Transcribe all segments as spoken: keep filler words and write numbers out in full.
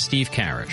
Steve Karish.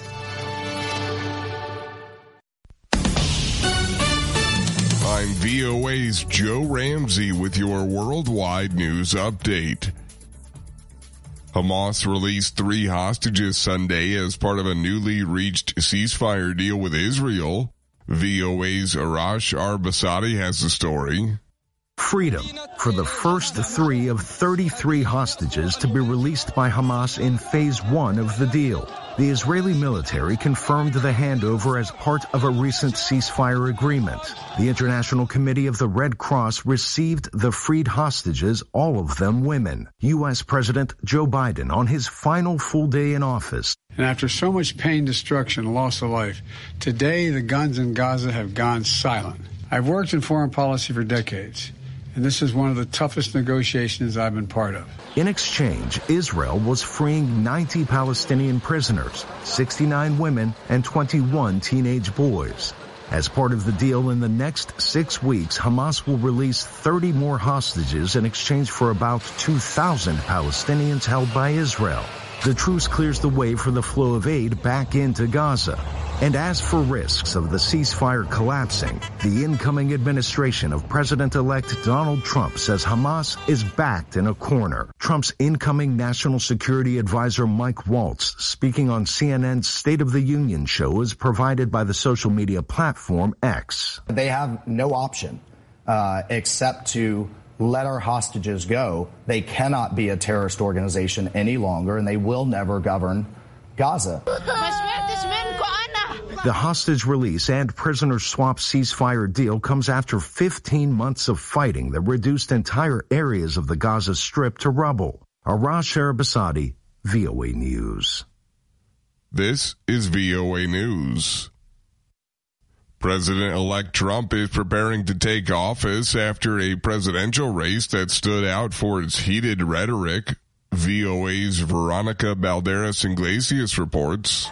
I'm V O A's Joe Ramsey with your worldwide news update. Hamas released three hostages Sunday as part of a newly reached ceasefire deal with Israel. V O A's Arash Arbasadi has the story. Freedom for the first three of thirty-three hostages to be released by Hamas in phase one of the deal. The Israeli military confirmed the handover as part of a recent ceasefire agreement. The International Committee of the Red Cross received the freed hostages, all of them women. U S President Joe Biden on his final full day in office. And after so much pain, destruction, loss of life, today the guns in Gaza have gone silent. I've worked in foreign policy for decades, and this is one of the toughest negotiations I've been part of. In exchange, Israel was freeing ninety Palestinian prisoners, sixty-nine women, and twenty-one teenage boys. As part of the deal, in the next six weeks, Hamas will release thirty more hostages in exchange for about two thousand Palestinians held by Israel. The truce clears the way for the flow of aid back into Gaza. And as for risks of the ceasefire collapsing, the incoming administration of President-elect Donald Trump says Hamas is backed in a corner. Trump's incoming National Security Advisor Mike Waltz, speaking on C N N's State of the Union show, is provided by the social media platform X. They have no option uh, except to let our hostages go. They cannot be a terrorist organization any longer, and they will never govern Gaza. The hostage release and prisoner swap ceasefire deal comes after fifteen months of fighting that reduced entire areas of the Gaza Strip to rubble. Arash Arbasadi, V O A News. This is V O A News. President-elect Trump is preparing to take office after a presidential race that stood out for its heated rhetoric. V O A's Veronica Balderas Iglesias reports.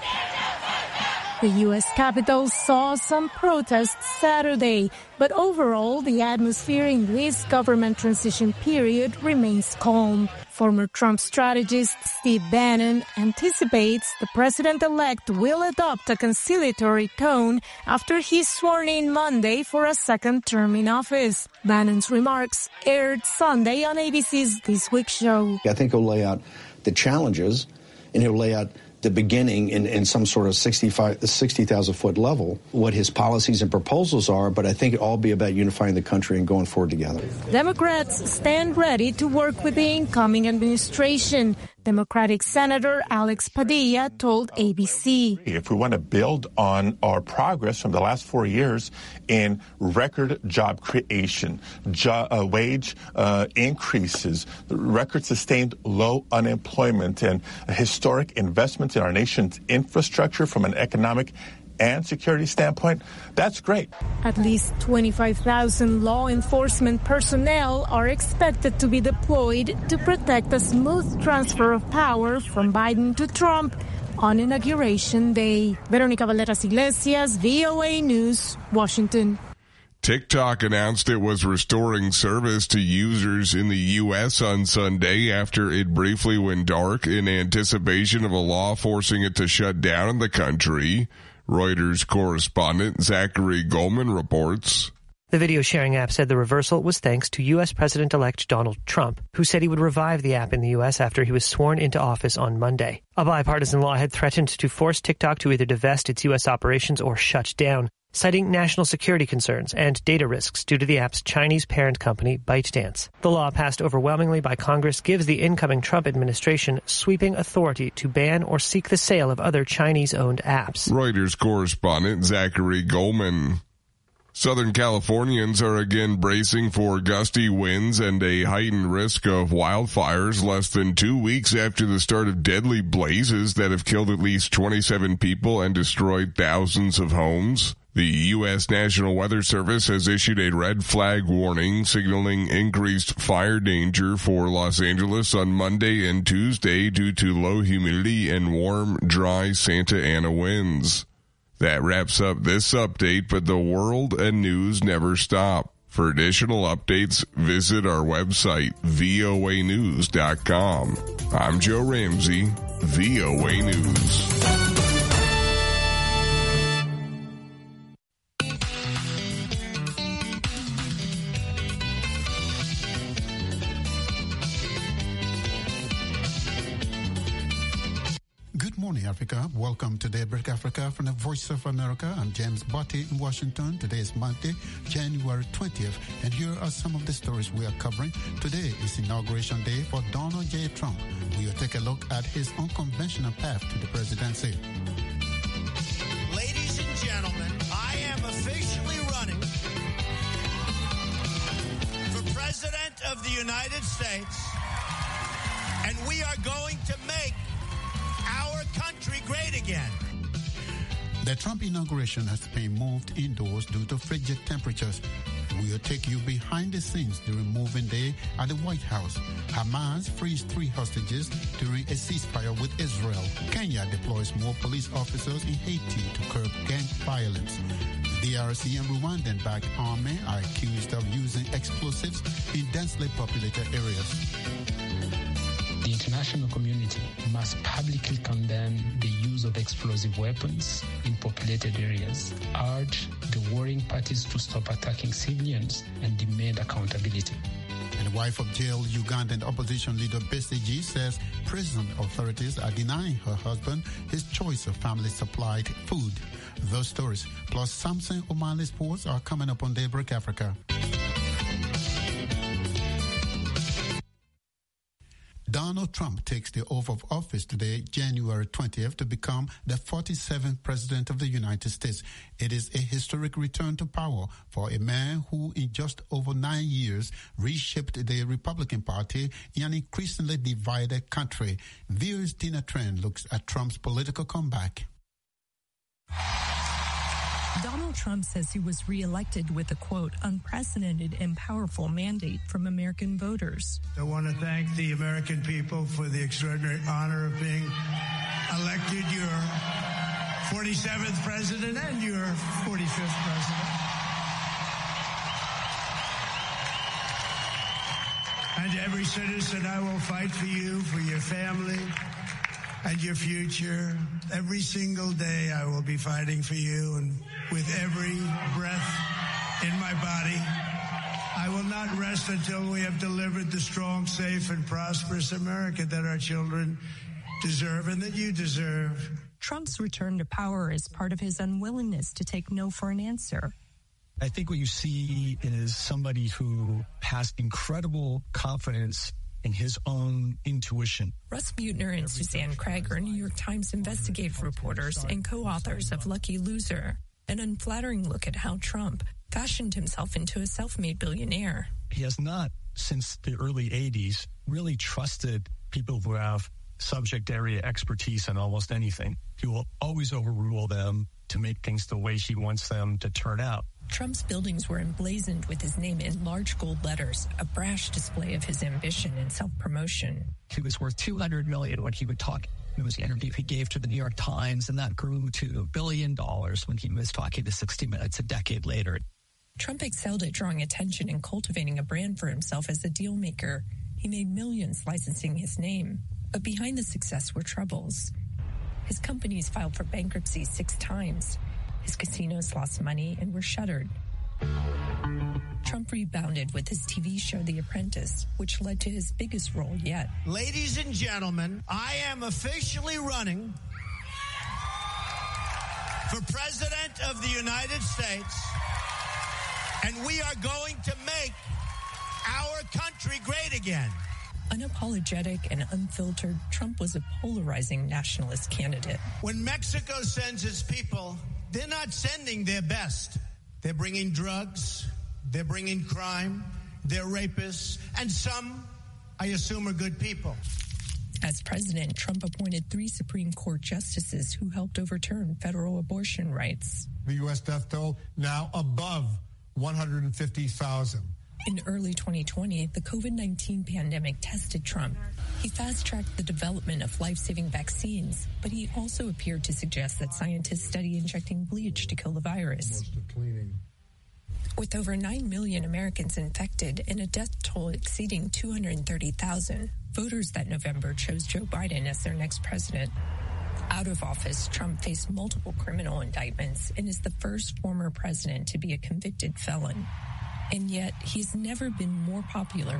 The U S Capitol saw some protests Saturday, but overall the atmosphere in this government transition period remains calm. Former Trump strategist Steve Bannon anticipates the president-elect will adopt a conciliatory tone after he's sworn in Monday for a second term in office. Bannon's remarks aired Sunday on A B C's This Week show. I think he'll lay out the challenges, and he'll lay out the beginning in, in some sort of sixty thousand foot level, what his policies and proposals are, but I think it'll all be about unifying the country and going forward together. Democrats stand ready to work with the incoming administration. Democratic Senator Alex Padilla told A B C. If we want to build on our progress from the last four years in record job creation, jo- uh, wage uh, increases, record sustained low unemployment, and historic investments in our nation's infrastructure from an economic and security standpoint, that's great. At least twenty-five thousand law enforcement personnel are expected to be deployed to protect a smooth transfer of power from Biden to Trump on Inauguration Day. Veronica Balderas Iglesias, V O A News, Washington. TikTok announced it was restoring service to users in the U S on Sunday after it briefly went dark in anticipation of a law forcing it to shut down in the country. Reuters correspondent Zachary Goldman reports. The video sharing app said the reversal was thanks to U S President-elect Donald Trump, who said he would revive the app in the U S after he was sworn into office on Monday. A bipartisan law had threatened to force TikTok to either divest its U S operations or shut down, citing national security concerns and data risks due to the app's Chinese parent company, ByteDance. The law, passed overwhelmingly by Congress, gives the incoming Trump administration sweeping authority to ban or seek the sale of other Chinese-owned apps. Reuters correspondent Zachary Goldman. Southern Californians are again bracing for gusty winds and a heightened risk of wildfires less than two weeks after the start of deadly blazes that have killed at least twenty-seven people and destroyed thousands of homes. The U S National Weather Service has issued a red flag warning signaling increased fire danger for Los Angeles on Monday and Tuesday due to low humidity and warm, dry Santa Ana winds. That wraps up this update, but the world and news never stop. For additional updates, visit our website, V O A news dot com. I'm Joe Ramsey, V O A News. Africa. Welcome to Daybreak Africa from the Voice of America. I'm James Botti in Washington. Today is Monday, January twentieth, and here are some of the stories we are covering. Today is Inauguration Day for Donald J. Trump. We will take a look at his unconventional path to the presidency. Ladies and gentlemen, I am officially running for President of the United States, and we are going to make our country great again. The Trump inauguration has been moved indoors due to frigid temperatures. We will take you behind the scenes during moving day at the White House. Hamas frees three hostages during a ceasefire with Israel. Kenya deploys more police officers in Haiti to curb gang violence. The D R C and Rwandan-backed army are accused of using explosives in densely populated areas. The international community must publicly condemn the use of explosive weapons in populated areas, urge the warring parties to stop attacking civilians, and demand accountability. And the wife of jailed Ugandan opposition leader Besigye says prison authorities are denying her husband his choice of family-supplied food. Those stories, plus Samson O'Malley sports, are coming up on Daybreak Africa. Donald Trump takes the oath of office today, January twentieth, to become the forty-seventh President of the United States. It is a historic return to power for a man who, in just over nine years, reshaped the Republican Party in an increasingly divided country. V O's Tina Tran looks at Trump's political comeback. Donald Trump says he was reelected with a, quote, unprecedented and powerful mandate from American voters. I want to thank the American people for the extraordinary honor of being elected your forty-seventh president and your forty-fifth president. And every citizen, I will fight for you, for your family, and your future. Every single day I will be fighting for you, and with every breath in my body, I will not rest until we have delivered the strong, safe, and prosperous America that our children deserve and that you deserve. Trump's return to power is part of his unwillingness to take no for an answer. I think what you see is somebody who has incredible confidence in his own intuition. Russ Buettner and Suzanne Craig are New York Times investigative reporters and co-authors of Lucky Loser, an unflattering look at how Trump fashioned himself into a self-made billionaire. He has not, since the early eighties, really trusted people who have subject area expertise in almost anything. He will always overrule them to make things the way he wants them to turn out. Trump's buildings were emblazoned with his name in large gold letters, a brash display of his ambition and self-promotion. He was worth two hundred million dollars when he would talk. It was the interview he gave to the New York Times, and that grew to a billion dollars when he was talking to sixty minutes a decade later. Trump excelled at drawing attention and cultivating a brand for himself as a deal maker. He made millions licensing his name. But behind the success were troubles. His companies filed for bankruptcy six times. His casinos lost money and were shuttered. Trump rebounded with his T V show The Apprentice, which led to his biggest role yet. Ladies and gentlemen, I am officially running for President of the United States, and we are going to make our country great again. Unapologetic and unfiltered, Trump was a polarizing nationalist candidate. When Mexico sends its people, they're not sending their best. They're bringing drugs, they're bringing crime, they're rapists, and some, I assume, are good people. As president, Trump appointed three Supreme Court justices who helped overturn federal abortion rights. The U S death toll now above one hundred fifty thousand. In early twenty twenty, the COVID nineteen pandemic tested Trump. He fast-tracked the development of life-saving vaccines, but he also appeared to suggest that scientists study injecting bleach to kill the virus. With over nine million Americans infected and a death toll exceeding two hundred thirty thousand, voters that November chose Joe Biden as their next president. Out of office, Trump faced multiple criminal indictments and is the first former president to be a convicted felon. And yet, he's never been more popular.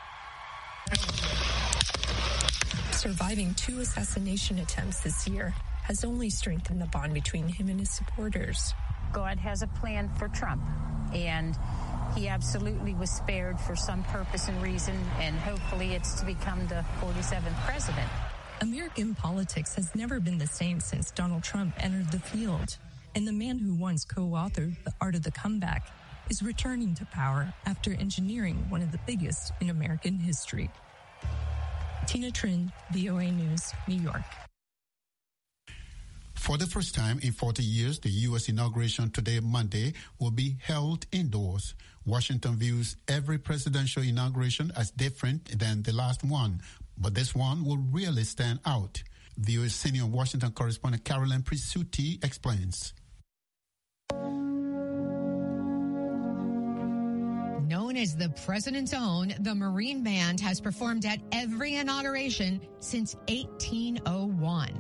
Surviving two assassination attempts this year has only strengthened the bond between him and his supporters. God has a plan for Trump, and he absolutely was spared for some purpose and reason, and hopefully it's to become the forty-seventh president. American politics has never been the same since Donald Trump entered the field, and the man who once co-authored The Art of the Comeback is returning to power after engineering one of the biggest in American history. Tina Trin, V O A News, New York. For the first time in forty years, the U S inauguration today, Monday, will be held indoors. Washington views every presidential inauguration as different than the last one, but this one will really stand out. V O A senior Washington correspondent Carolyn Presutti explains. Known as the President's Own, the Marine Band has performed at every inauguration since eighteen oh one.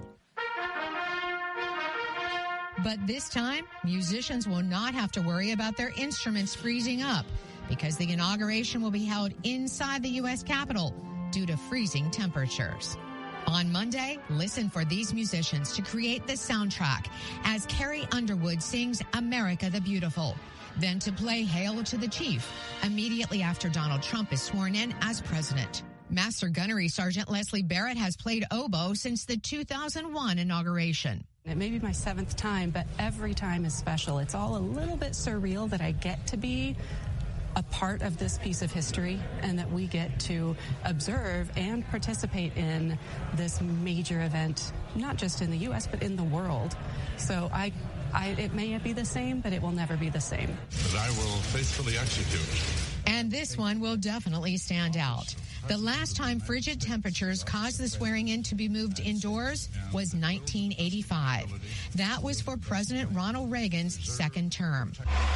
But this time, musicians will not have to worry about their instruments freezing up because the inauguration will be held inside the U S Capitol due to freezing temperatures. On Monday, listen for these musicians to create the soundtrack as Carrie Underwood sings America the Beautiful. Then to play Hail to the Chief immediately after Donald Trump is sworn in as president. Master Gunnery Sergeant Leslie Barrett has played oboe since the two thousand one inauguration. It may be my seventh time, but every time is special. It's all a little bit surreal that I get to be a part of this piece of history and that we get to observe and participate in this major event, not just in the U S, but in the world. So I, I it may be the same, but it will never be the same. But I will faithfully execute. And this one will definitely stand out. The last time frigid temperatures caused the swearing-in to be moved indoors was nineteen eighty-five. That was for President Ronald Reagan's second term.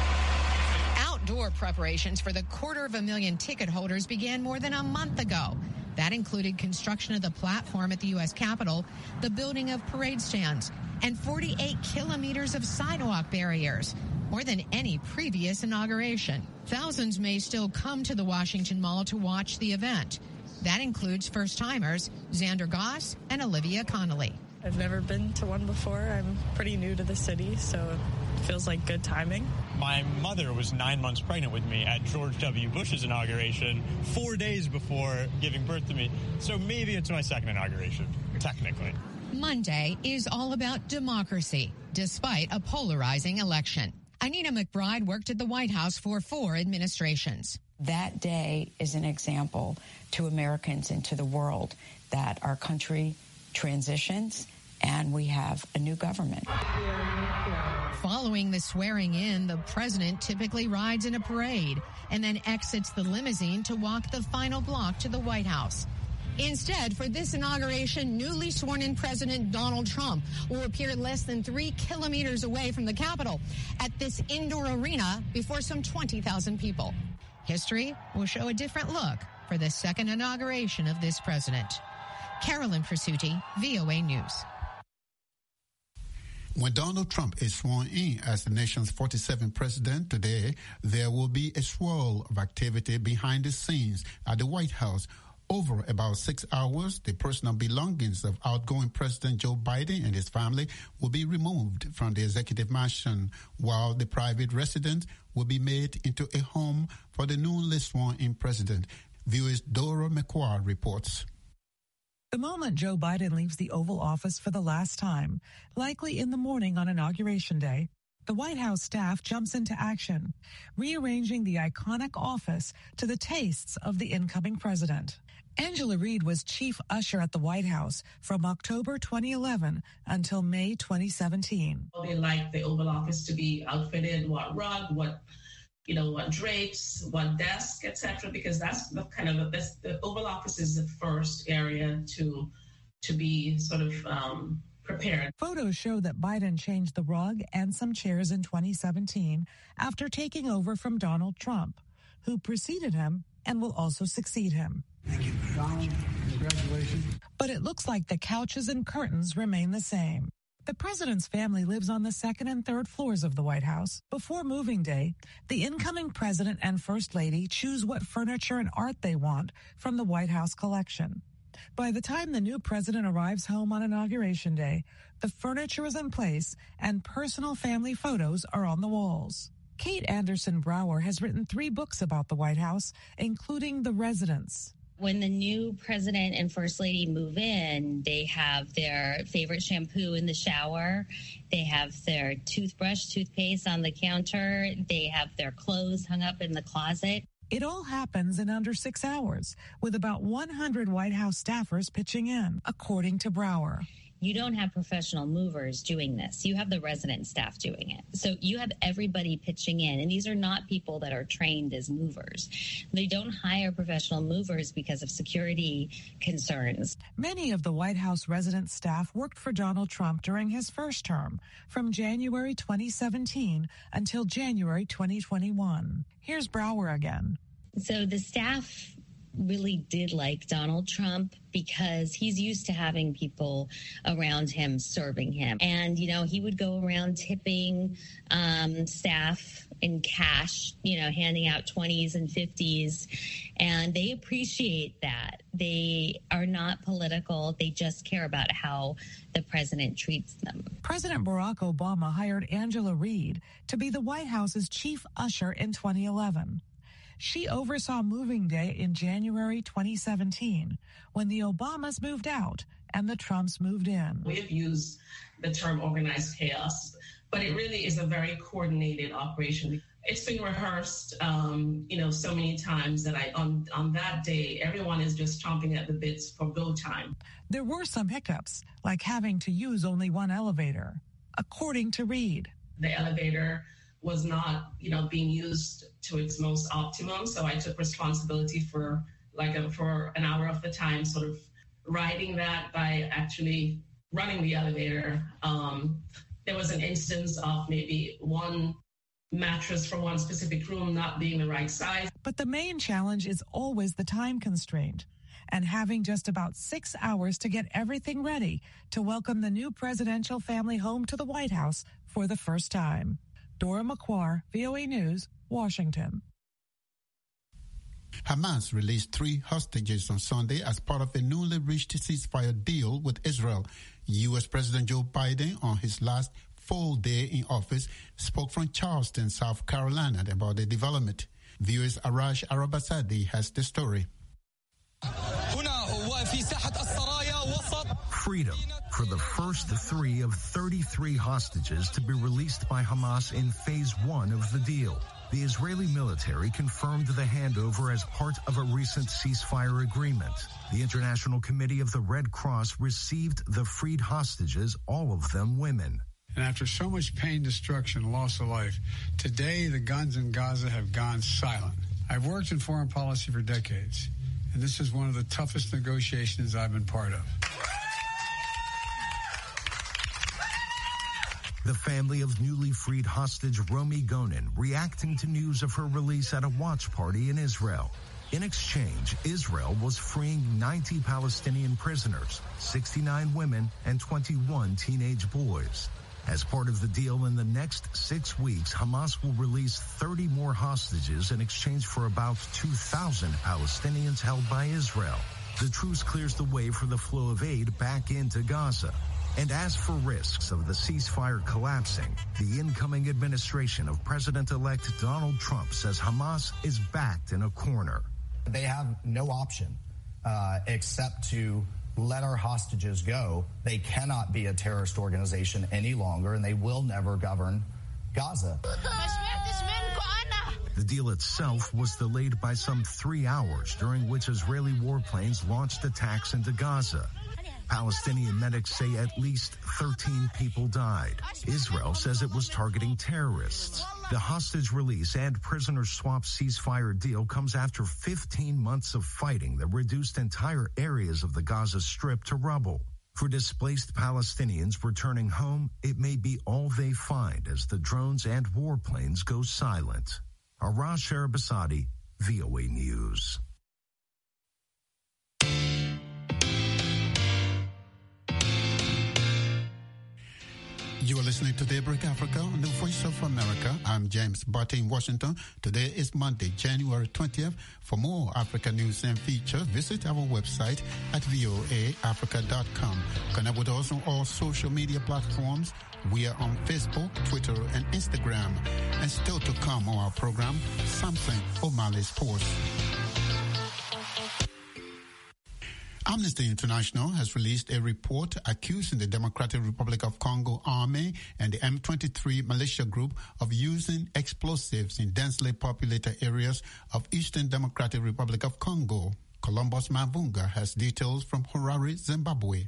Outdoor preparations for the quarter of a million ticket holders began more than a month ago. That included construction of the platform at the U S Capitol, the building of parade stands, and forty-eight kilometers of sidewalk barriers, more than any previous inauguration. Thousands may still come to the Washington Mall to watch the event. That includes first-timers Xander Goss and Olivia Connolly. I've never been to one before. I'm pretty new to the city, so it feels like good timing. My mother was nine months pregnant with me at George W. Bush's inauguration, four days before giving birth to me. So maybe it's my second inauguration, technically. Monday is all about democracy, despite a polarizing election. Anita McBride worked at the White House for four administrations. That day is an example to Americans and to the world that our country transitions and we have a new government. Following the swearing in, the president typically rides in a parade and then exits the limousine to walk the final block to the White House. Instead, for this inauguration, newly sworn-in President Donald Trump will appear less than three kilometers away from the Capitol at this indoor arena before some twenty thousand people. History will show a different look for the second inauguration of this president. Carolyn Presutti, V O A News. When Donald Trump is sworn in as the nation's forty-seventh president today, there will be a swirl of activity behind the scenes at the White House. Over about six hours, the personal belongings of outgoing President Joe Biden and his family will be removed from the executive mansion, while the private residence will be made into a home for the newly sworn-in president. V O A's Dora McQuarrie reports. The moment Joe Biden leaves the Oval Office for the last time, likely in the morning on Inauguration Day, the White House staff jumps into action, rearranging the iconic office to the tastes of the incoming president. Angela Reed was chief usher at the White House from October twenty eleven until May twenty seventeen. They like the Oval Office to be outfitted, what rug, what, you know, what drapes, what desk, et cetera, because that's the kind of the best. The Oval Office is the first area to to be sort of um, prepared. Photos show that Biden changed the rug and some chairs in twenty seventeen after taking over from Donald Trump, who preceded him and will also succeed him. Thank you. Donald, congratulations. But it looks like the couches and curtains remain the same. The president's family lives on the second and third floors of the White House. Before moving day, the incoming president and first lady choose what furniture and art they want from the White House collection. By the time the new president arrives home on Inauguration Day, the furniture is in place and personal family photos are on the walls. Kate Anderson Brower has written three books about the White House, including The Residence. When the new president and first lady move in, they have their favorite shampoo in the shower. They have their toothbrush, toothpaste on the counter. They have their clothes hung up in the closet. It all happens in under six hours, with about one hundred White House staffers pitching in, according to Brower. You don't have professional movers doing this. You have the resident staff doing it. So you have everybody pitching in. And these are not people that are trained as movers. They don't hire professional movers because of security concerns. Many of the White House resident staff worked for Donald Trump during his first term, from January twenty seventeen until January twenty twenty-one. Here's Brower again. So the staff really did like Donald Trump because he's used to having people around him serving him. And, you know, he would go around tipping um, staff in cash, you know, handing out twenties and fifties. And they appreciate that. They are not political. They just care about how the president treats them. President Barack Obama hired Angela Reed to be the White House's chief usher in twenty eleven. She oversaw moving day in January twenty seventeen, when the Obamas moved out and the Trumps moved in. We have used the term organized chaos, but it really is a very coordinated operation. It's been rehearsed, um, you know, so many times that I, on, on that day, everyone is just chomping at the bits for go time. There were some hiccups, like having to use only one elevator, according to Reed. The elevator was not, you know, being used to its most optimum. So I took responsibility for like a, for an hour of the time, sort of riding that by actually running the elevator. Um, there was an instance of maybe one mattress for one specific room not being the right size. But the main challenge is always the time constraint and having just about six hours to get everything ready to welcome the new presidential family home to the White House for the first time. Dora McQuarr, V O A News, Washington. Hamas released three hostages on Sunday as part of a newly reached ceasefire deal with Israel. U S. President Joe Biden, on his last full day in office, spoke from Charleston, South Carolina, about the development. V O A's Arash Arabasadi has the story. Freedom for the first three of thirty-three hostages to be released by Hamas in phase one of the deal. The Israeli military confirmed the handover as part of a recent ceasefire agreement. The International Committee of the Red Cross received the freed hostages, all of them women. And after so much pain, destruction, loss of life, today the guns in Gaza have gone silent. I've worked in foreign policy for decades, and this is one of the toughest negotiations I've been part of. The family of newly freed hostage Romi Gonen reacting to news of her release at a watch party in Israel. In exchange, Israel was freeing ninety Palestinian prisoners, sixty-nine women, and twenty-one teenage boys. As part of the deal, in the next six weeks, Hamas will release thirty more hostages in exchange for about two thousand Palestinians held by Israel. The truce clears the way for the flow of aid back into Gaza. And as for risks of the ceasefire collapsing, the incoming administration of President-elect Donald Trump says Hamas is backed in a corner. They have no option uh, except to let our hostages go. They cannot be a terrorist organization any longer, and they will never govern Gaza. The deal itself was delayed by some three hours, during which Israeli warplanes launched attacks into Gaza. Palestinian medics say at least thirteen people died. Israel says it was targeting terrorists. The hostage release and prisoner swap ceasefire deal comes after fifteen months of fighting that reduced entire areas of the Gaza Strip to rubble. For displaced Palestinians returning home, it may be all they find as the drones and warplanes go silent. Arash Arabasadi, V O A News. You are listening to Daybreak Africa on the Voice of America. I'm James Barty in Washington. Today is Monday, January twentieth. For more Africa news and features, visit our website at voa africa dot com. Connect with us on all social media platforms. We are on Facebook, Twitter, and Instagram. And still to come on our program, Samson O'Malley Sports. Amnesty International has released a report accusing the Democratic Republic of Congo Army and the M twenty-three militia group of using explosives in densely populated areas of Eastern Democratic Republic of Congo. Columbus Mavunga has details from Harare, Zimbabwe.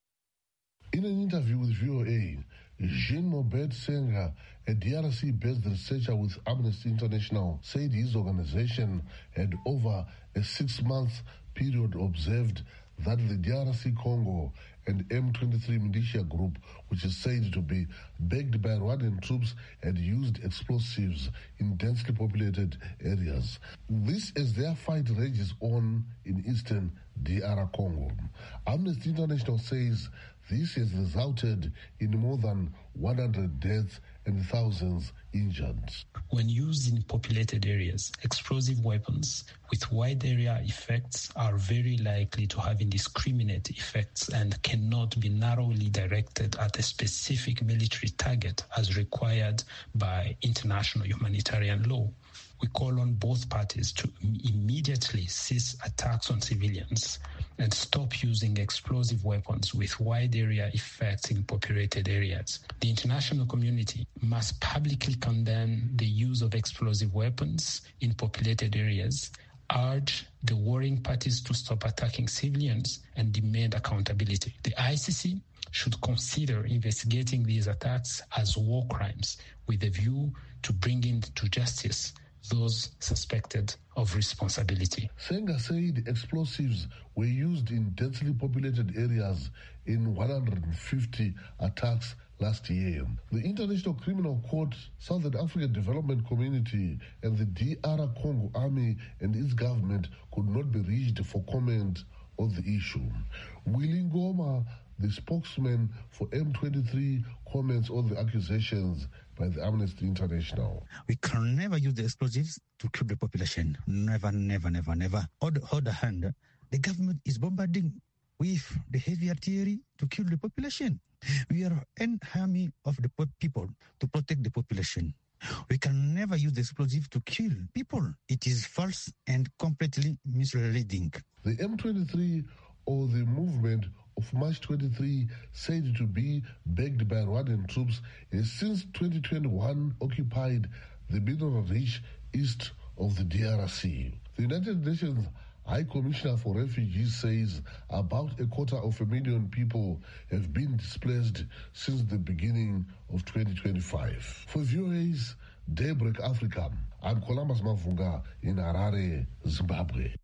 In an interview with V O A, Jean Mobed Senga, a D R C-based researcher with Amnesty International, said his organization had over a six-month period observed that the D R C Congo and M twenty-three militia group, which is said to be backed by Rwandan troops, had used explosives in densely populated areas. This as their fight rages on in eastern D R Congo. Amnesty International says this has resulted in more than one hundred deaths and thousands injured. When used in populated areas, explosive weapons with wide area effects are very likely to have indiscriminate effects and cannot be narrowly directed at a specific military target as required by international humanitarian law. We call on both parties to immediately cease attacks on civilians and stop using explosive weapons with wide area effects in populated areas. The international community must publicly condemn the use of explosive weapons in populated areas, urge the warring parties to stop attacking civilians, and demand accountability. The I C C should consider investigating these attacks as war crimes with a view to bringing to justice those suspected of responsibility. Senga said explosives were used in densely populated areas in one hundred fifty attacks last year. The International Criminal Court, Southern African Development Community, and the D R Congo Army and its government could not be reached for comment on the issue. Willie Ngoma, the spokesman for M twenty-three, comments on the accusations by the Amnesty International. We can never use the explosives to kill the population. Never, never, never, never. On the other hand, the government is bombarding with the heavy artillery to kill the population. We are an army of the people to protect the population. We can never use the explosive to kill people. It is false and completely misleading. The M twenty-three, or the movement of March twenty-three, said to be backed by Rwandan troops, has since twenty twenty-one occupied the mineral-rich east of the D R C. The United Nations High Commissioner for Refugees says about a quarter of a million people have been displaced since the beginning of twenty twenty-five. For V O A's Daybreak Africa, I'm Columbus Mavunga in Harare, Zimbabwe.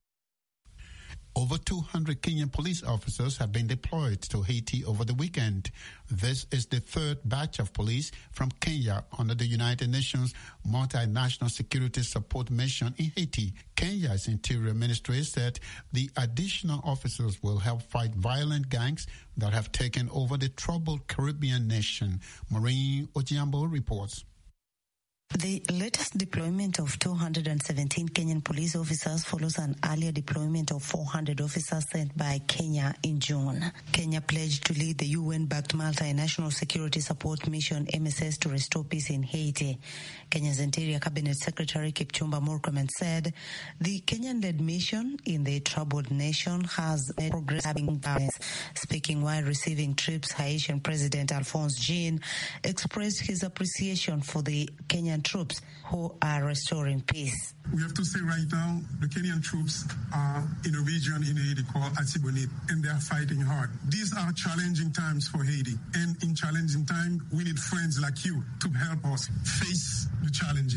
Over two hundred Kenyan police officers have been deployed to Haiti over the weekend. This is the third batch of police from Kenya under the United Nations Multinational Security Support Mission in Haiti. Kenya's Interior Ministry said the additional officers will help fight violent gangs that have taken over the troubled Caribbean nation. Maureen Ojiambo reports. The latest deployment of two hundred seventeen Kenyan police officers follows an earlier deployment of four hundred officers sent by Kenya in June. Kenya pledged to lead the U N-backed Multinational Security Support Mission M S S to restore peace in Haiti. Kenya's Interior Cabinet Secretary Kipchumba Murkomen said the Kenyan-led mission in the troubled nation has made progress having balance. Speaking while receiving troops, Haitian President Alphonse Jean expressed his appreciation for the Kenyan troops who are restoring peace. We have to say right now, the Kenyan troops are in a region in Haiti called Artibonite, and they are fighting hard. These are challenging times for Haiti, and in challenging time, we need friends like you to help us face the challenges.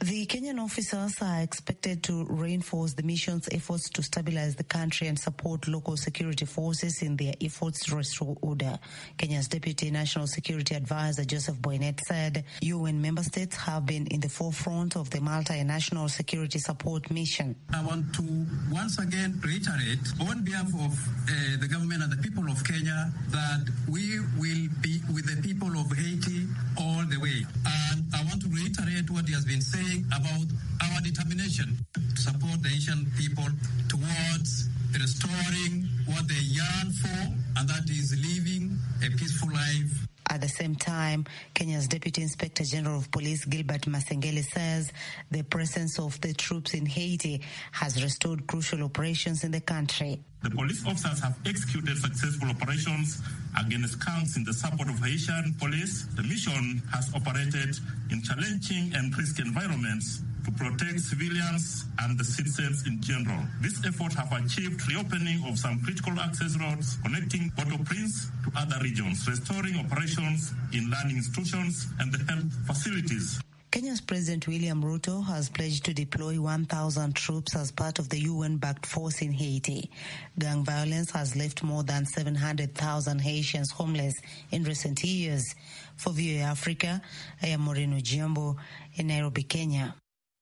The Kenyan officers are expected to reinforce the mission's efforts to stabilize the country and support local security forces in their efforts to restore order. Kenya's Deputy National Security Advisor Joseph Boynet said U N member states have been in the forefront of the multinational security support mission. I want to once again reiterate on behalf of uh, the government and the people of Kenya that we will be with the people of Haiti all the way. And I want to reiterate what he has been saying about our determination to support the Haitian people towards restoring what they yearn for, and that is living a peaceful life. At the same time, Kenya's Deputy Inspector General of Police Gilbert Masengeli says the presence of the troops in Haiti has restored crucial operations in the country. The police officers have executed successful operations against gangs in the support of Haitian police. The mission has operated in challenging and risky environments to protect civilians and the citizens in general. This effort have achieved reopening of some critical access roads connecting Port-au-Prince to other regions, restoring operations in learning institutions and the health facilities. Kenya's President William Ruto has pledged to deploy one thousand troops as part of the U N-backed force in Haiti. Gang violence has left more than seven hundred thousand Haitians homeless in recent years. For V O A Africa, I am Moreno Giambo in Nairobi, Kenya.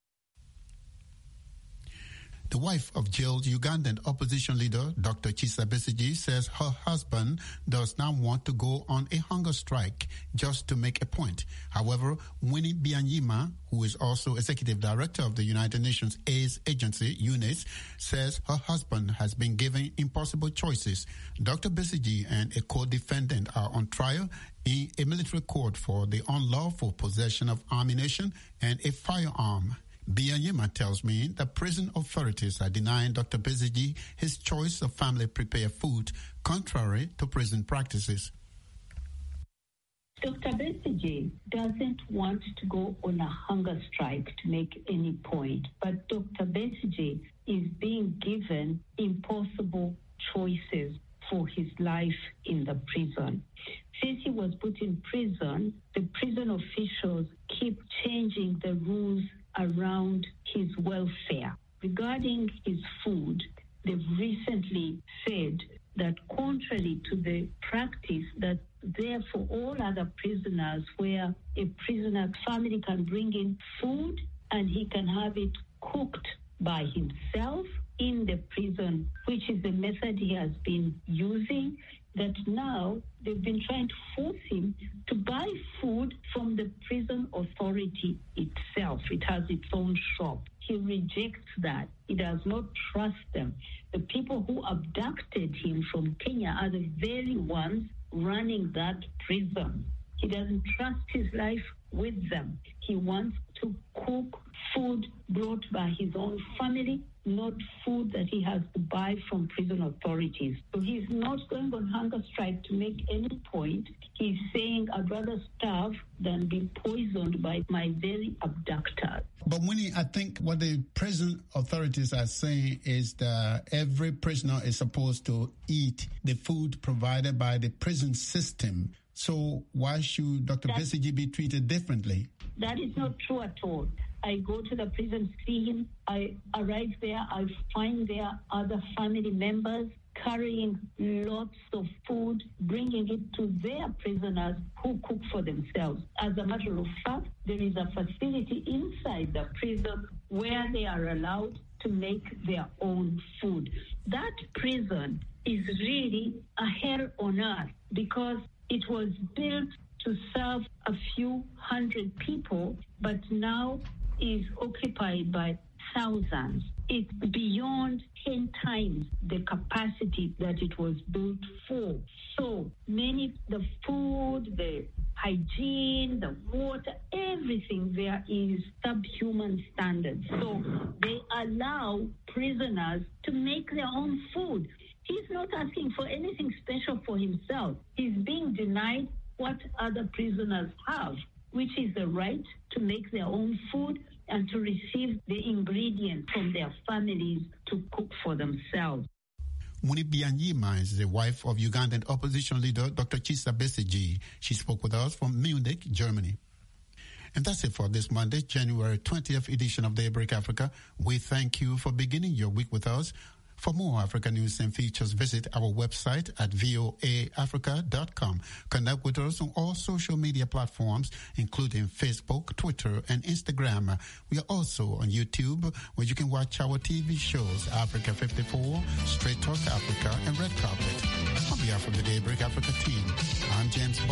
The wife of jailed Ugandan opposition leader Doctor Kizza Besigye says her husband does not want to go on a hunger strike just to make a point. However, Winnie Byanyima, who is also executive director of the United Nations AIDS agency, UNAIDS, says her husband has been given impossible choices. Doctor Besigye and a co-defendant are on trial in a military court for the unlawful possession of ammunition and a firearm. Byanyima tells me that prison authorities are denying Doctor Besigye his choice of family-prepared food, contrary to prison practices. Doctor Besigye doesn't want to go on a hunger strike to make any point, but Doctor Besigye is being given impossible choices for his life in the prison. Since he was put in prison, the prison officials keep changing the rules around his welfare. Regarding his food, they've recently said that contrary to the practice that there for all other prisoners, where a prisoner's family can bring in food and he can have it cooked by himself in the prison, which is the method he has been using, that now they've been trying to force him to buy food from the prison authority itself. It has its own shop. He rejects that. He does not trust them. The people who abducted him from Kenya are the very ones running that prison. He doesn't trust his life with them. He wants to cook food brought by his own family, not food that he has to buy from prison authorities. So he's not going on hunger strike to make any point. He's saying, I'd rather starve than be poisoned by my very abductors. But Winnie, I think what the prison authorities are saying is that every prisoner is supposed to eat the food provided by the prison system. So why should Doctor Besigye be treated differently? That is not true at all. I go to the prison, see him. I arrive there. I find there other family members carrying lots of food, bringing it to their prisoners who cook for themselves. As a matter of fact, there is a facility inside the prison where they are allowed to make their own food. That prison is really a hell on earth because it was built to serve a few hundred people, but now is occupied by thousands. It's beyond ten times the capacity that it was built for. So many, the food, the hygiene, the water, everything there is subhuman standards. So they allow prisoners to make their own food. He's not asking for anything special for himself. He's being denied what other prisoners have, which is the right to make their own food and to receive the ingredients from their families to cook for themselves. Winnie Byanyima is the wife of Ugandan opposition leader Doctor Kizza Besigye. She spoke with us from Munich, Germany. And that's it for this Monday, January twentieth edition of Daybreak Africa. We thank you for beginning your week with us. For more Africa news and features, visit our website at voa africa dot com. Connect with us on all social media platforms, including Facebook, Twitter, and Instagram. We are also on YouTube, where you can watch our T V shows, Africa fifty-four, Straight Talk Africa, and Red Carpet. On behalf of the Daybreak Africa team, I'm James